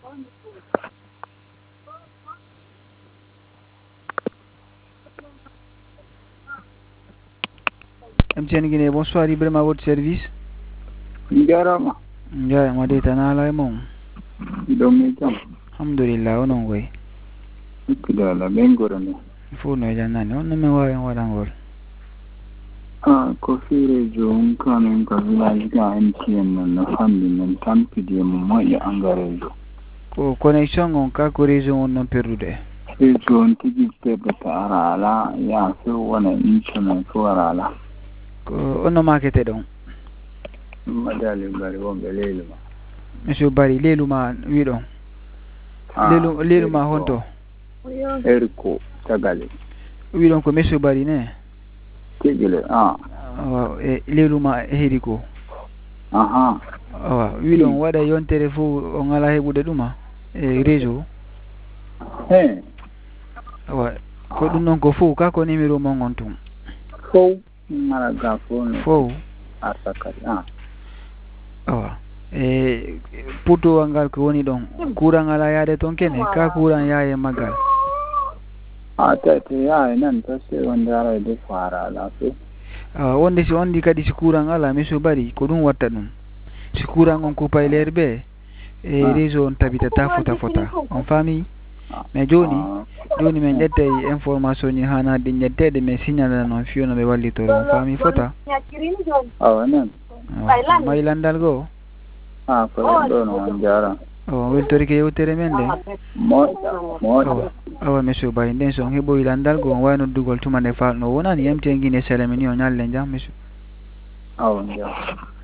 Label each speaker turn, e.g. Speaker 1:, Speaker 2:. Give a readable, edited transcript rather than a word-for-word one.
Speaker 1: MTN Guinée, bonsoir Ibrahima, à votre service.
Speaker 2: Njarama.
Speaker 1: Njarama de tanala mom.
Speaker 2: Domi jam.
Speaker 1: Alhamdulillah, onon goy.
Speaker 2: Kidala bengorane.
Speaker 1: Fo no janani, on me wadangol.
Speaker 2: Ko fere jo kanin ka village ga MTN na family nan tampide mo ya angarejo.
Speaker 1: Ko connection on ka ko réseau on non perdude.
Speaker 2: Réseau on tigi tebata arala ya so wana internet ko arala.
Speaker 1: Ko ono market don.
Speaker 2: Madali bari won beleluma.
Speaker 1: Monsieur Bari leluma wi don. Leluma honto.
Speaker 2: Erko tagale.
Speaker 1: Wi don ko monsieur Bari ne.
Speaker 2: Tegele
Speaker 1: leluma heriko.
Speaker 2: Aha.
Speaker 1: Wi don wada yontere fu on ala hebude duma réseau. Ko dum non ko fu ka ko numéro mo ngontum.
Speaker 2: Fo mara ga fo asakari
Speaker 1: puto angal ko woni don kurang ala yaade ton kene ka kurang yaaye magal
Speaker 2: tete yaaye nan to se wonde ara de fara la fe
Speaker 1: wonde si ondi kadi si kurang ala Monsieur Bari ko dum watta dum si kurang on ko payler be réseau on tabitata fota on fami mais joni men jettay information ni hana de jettede men signal non fiona be wallito on fami fota
Speaker 2: nan
Speaker 1: may landal go
Speaker 2: ko do no jara
Speaker 1: weltori ke yewtere men de
Speaker 2: mo
Speaker 1: Monsieur Bari den son hebo landal go wayno dugol tuma ne fa no wonani MTN Guinée Salamini o nyalle jam monsieur
Speaker 2: ja